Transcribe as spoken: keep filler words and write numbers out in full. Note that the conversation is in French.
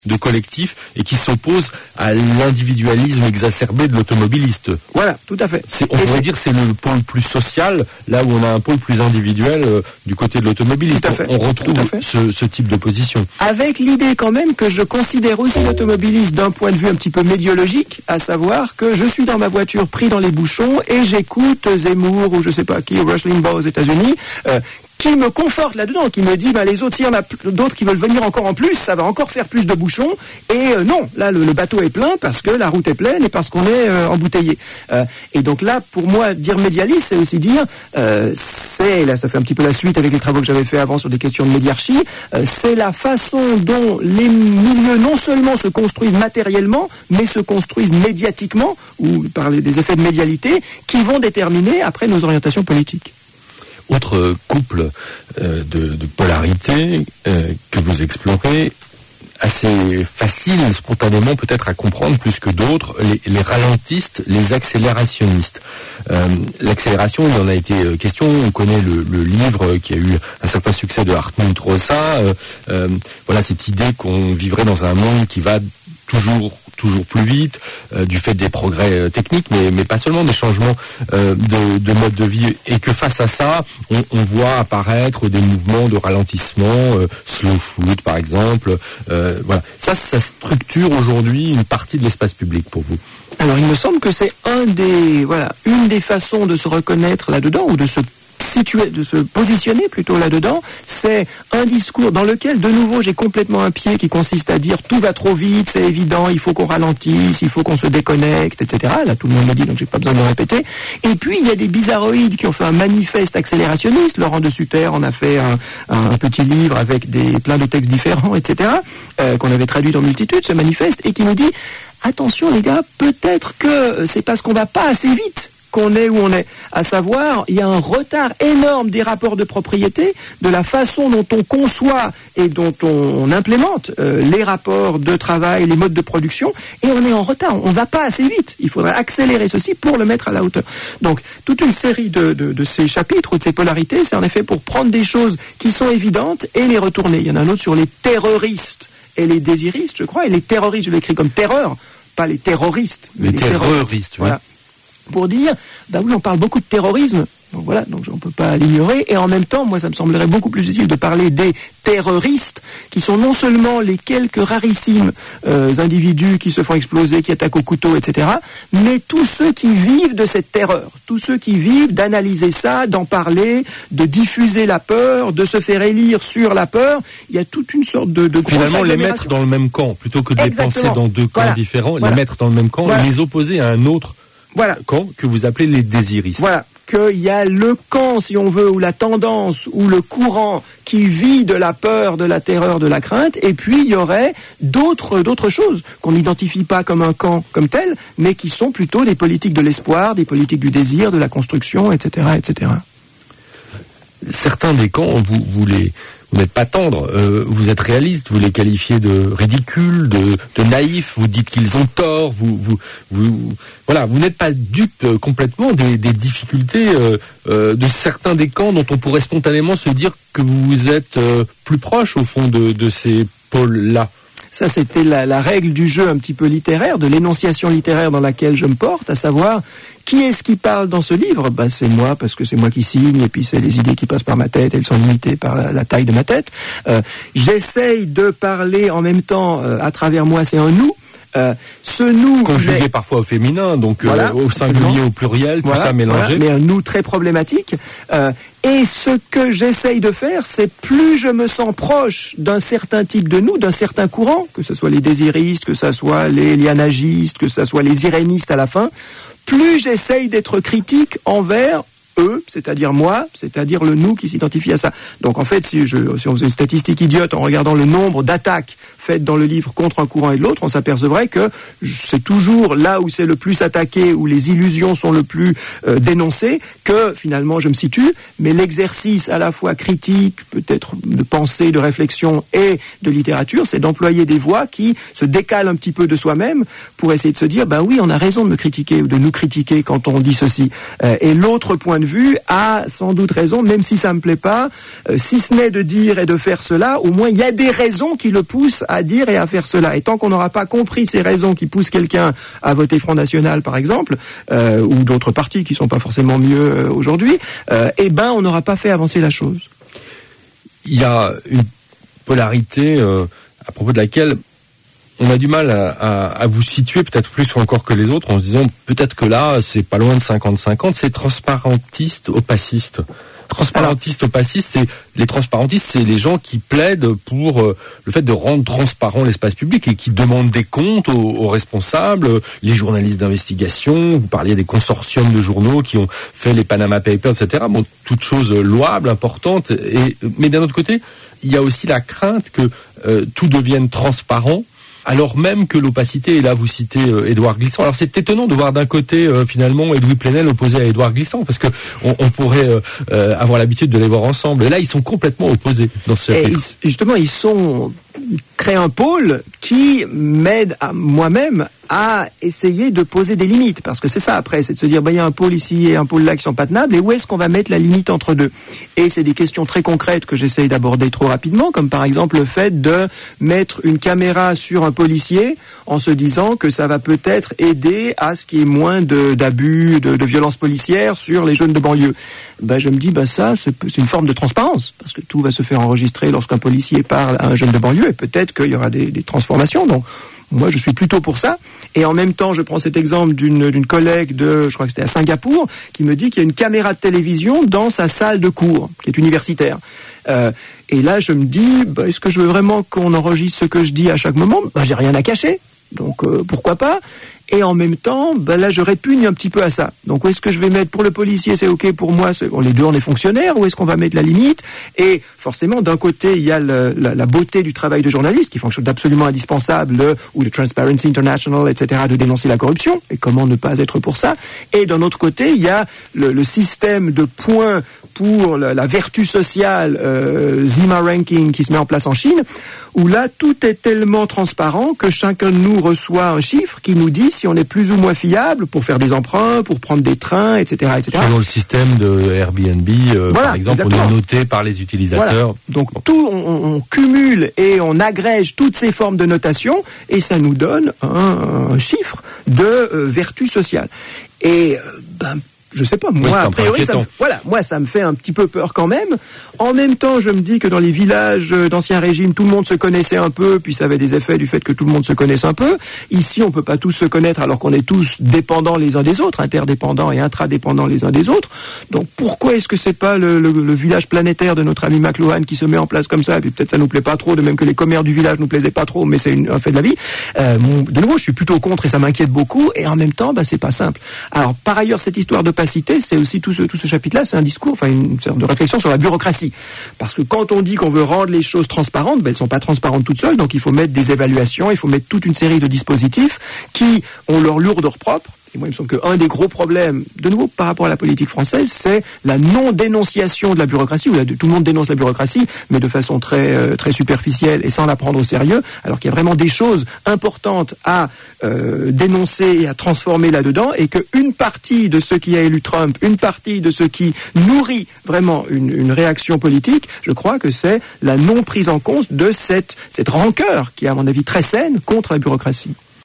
de collectif et qui s'oppose à l'individualisme exacerbé de l'automobiliste. Voilà, tout à fait. C'est, on et pourrait c'est... dire c'est le pôle plus social, là où on a un pôle plus individuel euh, du côté de l'automobiliste. On, on retrouve ce, ce type de position. Avec l'idée quand même que je considère aussi l'automobiliste d'un point de vue un petit peu médiologique, à savoir que je suis dans ma voiture pris dans les bouchons et j'écoute Zemmour ou je sais pas qui, Rush Limbaugh aux États-Unis, euh, qui me conforte là-dedans, qui me dit bah, les autres, s'il y en a d'autres qui veulent venir encore en plus, ça va encore faire plus de bouchons. Et euh, non, là, le, le bateau est plein parce que la route est pleine et parce qu'on est euh, embouteillé. Euh, et donc là, pour moi, dire médialiste, c'est aussi dire, euh, c'est, là, ça fait un petit peu la suite avec les travaux que j'avais fait avant sur des questions de médiarchie, euh, c'est la façon dont les milieux non seulement se construisent matériellement, mais se construisent médiatiquement, ou par les, des effets de médialité, qui vont déterminer après nos orientations politiques. Autre couple euh, de, de polarité euh, que vous explorez, assez facile, spontanément peut-être à comprendre plus que d'autres, les, les ralentistes, les accélérationnistes. Euh, l'accélération, il en a été question, on connaît le, le livre qui a eu un certain succès de Hartmut Rosa, euh, euh, voilà cette idée qu'on vivrait dans un monde qui va toujours toujours plus vite, euh, du fait des progrès euh, techniques, mais, mais pas seulement des changements euh, de, de mode de vie, et que face à ça, on, on voit apparaître des mouvements de ralentissement, euh, slow food par exemple, euh, voilà. Ça, ça structure aujourd'hui une partie de l'espace public pour vous. Alors il me semble que c'est un des, voilà, une des façons de se reconnaître là-dedans, ou de se situer, de se positionner plutôt là-dedans, c'est un discours dans lequel, de nouveau, j'ai complètement un pied qui consiste à dire tout va trop vite, c'est évident, il faut qu'on ralentisse, il faut qu'on se déconnecte, et cetera. Là, tout le monde le dit, donc j'ai pas besoin de le répéter. Et puis, il y a des bizarroïdes qui ont fait un manifeste accélérationniste. Laurent de Sutter en a fait un, un petit livre avec des, plein de textes différents, et cetera, euh, qu'on avait traduit dans multitude, ce manifeste, et qui nous dit, attention les gars, peut-être que c'est parce qu'on va pas assez vite qu'on est où on est. À savoir, il y a un retard énorme des rapports de propriété, de la façon dont on conçoit et dont on, on implémente euh, les rapports de travail, les modes de production, et on est en retard. On ne va pas assez vite. Il faudrait accélérer ceci pour le mettre à la hauteur. Donc, toute une série de, de, de ces chapitres ou de ces polarités, c'est en effet pour prendre des choses qui sont évidentes et les retourner. Il y en a un autre sur les terroristes et les désiristes, je crois, et les terroristes, je l'écris comme terreur, pas les terroristes, mais les, les terroristes. terroristes. Voilà. Pour dire, bah oui, on parle beaucoup de terrorisme, donc voilà, donc on ne peut pas l'ignorer, et en même temps, moi, ça me semblerait beaucoup plus utile de parler des terroristes, qui sont non seulement les quelques rarissimes euh, individus qui se font exploser, qui attaquent au couteau, et cetera, mais tous ceux qui vivent de cette terreur, tous ceux qui vivent d'analyser ça, d'en parler, de diffuser la peur, de se faire élire sur la peur. Il y a toute une sorte de... de Finalement, les mettre dans le même camp, plutôt que de les penser dans deux camps voilà. différents, voilà. les mettre dans le même camp voilà. et les opposer à un autre Voilà. camp que vous appelez les désiristes. Voilà, qu'il y a le camp, si on veut, ou la tendance, ou le courant qui vit de la peur, de la terreur, de la crainte, et puis il y aurait d'autres, d'autres choses qu'on n'identifie pas comme un camp comme tel, mais qui sont plutôt des politiques de l'espoir, des politiques du désir, de la construction, et cetera, et cetera. Certains des camps, vous, vous les... Vous n'êtes pas tendre, euh, vous êtes réaliste, vous les qualifiez de ridicules, de, de naïfs, vous dites qu'ils ont tort, vous, vous, vous, voilà, vous n'êtes pas dupe euh, complètement des, des difficultés euh, euh, de certains des camps dont on pourrait spontanément se dire que vous êtes euh, plus proche au fond de, de ces pôles-là. Ça, c'était la, la règle du jeu un petit peu littéraire, de l'énonciation littéraire dans laquelle je me porte, à savoir, qui est-ce qui parle dans ce livre ? Ben, c'est moi, parce que c'est moi qui signe, et puis c'est les idées qui passent par ma tête, elles sont limitées par la, la taille de ma tête. Euh, j'essaye de parler en même temps, euh, à travers moi, c'est un nous. Euh, ce nous conjugué mais... parfois au féminin, donc voilà, euh, au singulier, au pluriel, voilà, tout ça mélangé. Voilà, mais un nous très problématique. Euh, et ce que j'essaye de faire, c'est plus je me sens proche d'un certain type de nous, d'un certain courant, que ce soit les désiristes, que ce soit les lianagistes, que ce soit les irénistes à la fin, plus j'essaye d'être critique envers eux, c'est-à-dire moi, c'est-à-dire le nous qui s'identifie à ça. Donc en fait, si, je, si on faisait une statistique idiote en regardant le nombre d'attaques faites dans le livre contre un courant et de l'autre, on s'apercevrait que c'est toujours là où c'est le plus attaqué, où les illusions sont le plus euh, dénoncées, que finalement je me situe, mais l'exercice à la fois critique, peut-être de pensée, de réflexion et de littérature, c'est d'employer des voix qui se décalent un petit peu de soi-même pour essayer de se dire, ben oui, on a raison de me critiquer ou de nous critiquer quand on dit ceci. Euh, et l'autre point de vue a sans doute raison, même si ça me plaît pas, euh, si ce n'est de dire et de faire cela, au moins il y a des raisons qui le poussent à dire et à faire cela. Et tant qu'on n'aura pas compris ces raisons qui poussent quelqu'un à voter Front National, par exemple, euh, ou d'autres partis qui sont pas forcément mieux euh, aujourd'hui, euh, eh ben, on n'aura pas fait avancer la chose. Il y a une polarité euh, à propos de laquelle on a du mal à, à, à vous situer peut-être plus encore que les autres en se disant peut-être que là c'est pas loin de cinquante cinquante, c'est transparentiste opaciste. Transparentiste opaciste, c'est les transparentistes, c'est les gens qui plaident pour euh, le fait de rendre transparent l'espace public et qui demandent des comptes aux, aux responsables, les journalistes d'investigation. Vous parliez des consortiums de journaux qui ont fait les Panama Papers, et cetera. Bon, toutes choses louables, importantes. Et mais d'un autre côté, il y a aussi la crainte que euh, tout devienne transparent, alors même que l'opacité, et là vous citez euh, Édouard Glissant. Alors c'est étonnant de voir d'un côté euh, finalement Edoui Plenel opposé à Édouard Glissant, parce que on, on pourrait euh, euh, avoir l'habitude de les voir ensemble. Et là ils sont complètement opposés dans ce chapitre. Et justement ils sont créent un pôle qui m'aide à moi-même à essayer de poser des limites, parce que c'est ça après, c'est de se dire bah il y a un pôle ici et un pôle là qui sont pas tenables, et où est-ce qu'on va mettre la limite entre deux? Et c'est des questions très concrètes que j'essaye d'aborder trop rapidement, comme par exemple le fait de mettre une caméra sur un policier en se disant que ça va peut-être aider à ce qu'il y ait moins de, d'abus, de, de violences policières sur les jeunes de banlieue. Ben je me dis bah ça c'est, c'est une forme de transparence, parce que tout va se faire enregistrer lorsqu'un policier parle à un jeune de banlieue, et peut-être qu'il y aura des, des transformations. Donc moi, je suis plutôt pour ça. Et en même temps, je prends cet exemple d'une, d'une collègue de, je crois que c'était à Singapour, qui me dit qu'il y a une caméra de télévision dans sa salle de cours, qui est universitaire. Euh, et là, je me dis, bah, est-ce que je veux vraiment qu'on enregistre ce que je dis à chaque moment? Bah, j'ai rien à cacher. Donc, euh, pourquoi pas? Et en même temps, ben là, je répugne un petit peu à ça. Donc, où est-ce que je vais mettre pour le policier, c'est OK pour moi, c'est, bon, les deux, on est fonctionnaires, où est-ce qu'on va mettre la limite? Et forcément, d'un côté, il y a le, la, la beauté du travail de journaliste, qui fonctionne d'absolument indispensable, le, ou de Transparency International, et cetera, de dénoncer la corruption, et comment ne pas être pour ça. Et d'un autre côté, il y a le, le système de points pour la, la vertu sociale, euh, Zima Ranking, qui se met en place en Chine, où là, tout est tellement transparent que chacun de nous reçoit un chiffre qui nous dit si on est plus ou moins fiable pour faire des emprunts, pour prendre des trains, et cetera, et cetera. Selon le système de Airbnb, euh, voilà, par exemple, exactement. On est noté par les utilisateurs. Voilà. Donc bon. tout, on, on cumule et on agrège toutes ces formes de notation et ça nous donne un, un chiffre de euh, vertu sociale. Et euh, ben je sais pas, moi, oui, a priori, ça me, voilà, moi, ça me fait un petit peu peur quand même. En même temps, je me dis que dans les villages d'ancien régime, tout le monde se connaissait un peu, puis ça avait des effets du fait que tout le monde se connaisse un peu. Ici, on peut pas tous se connaître alors qu'on est tous dépendants les uns des autres, interdépendants et intradépendants les uns des autres. Donc, pourquoi est-ce que c'est pas le, le, le village planétaire de notre ami McLuhan qui se met en place comme ça? Et puis peut-être ça nous plaît pas trop, de même que les commères du village nous plaisaient pas trop, mais c'est une, un fait de la vie. Euh, mon, de nouveau, je suis plutôt contre et ça m'inquiète beaucoup. Et en même temps, bah, c'est pas simple. Alors, par ailleurs, cette histoire de c'est aussi tout ce, tout ce chapitre-là, c'est un discours, enfin une sorte de réflexion sur la bureaucratie. Parce que quand on dit qu'on veut rendre les choses transparentes, ben, elles ne sont pas transparentes toutes seules, donc il faut mettre des évaluations, il faut mettre toute une série de dispositifs qui ont leur lourdeur propre. Et moi, il me semble qu'un des gros problèmes, de nouveau par rapport à la politique française, c'est la non-dénonciation de la bureaucratie, où là, tout le monde dénonce la bureaucratie, mais de façon très euh, très superficielle et sans la prendre au sérieux, alors qu'il y a vraiment des choses importantes à euh, dénoncer et à transformer là-dedans, et qu'une partie de ceux qui a élu Trump, une partie de ceux qui nourrit vraiment une, une réaction politique, je crois que c'est la non-prise en compte de cette, cette rancœur qui est, à mon avis, très saine contre la bureaucratie.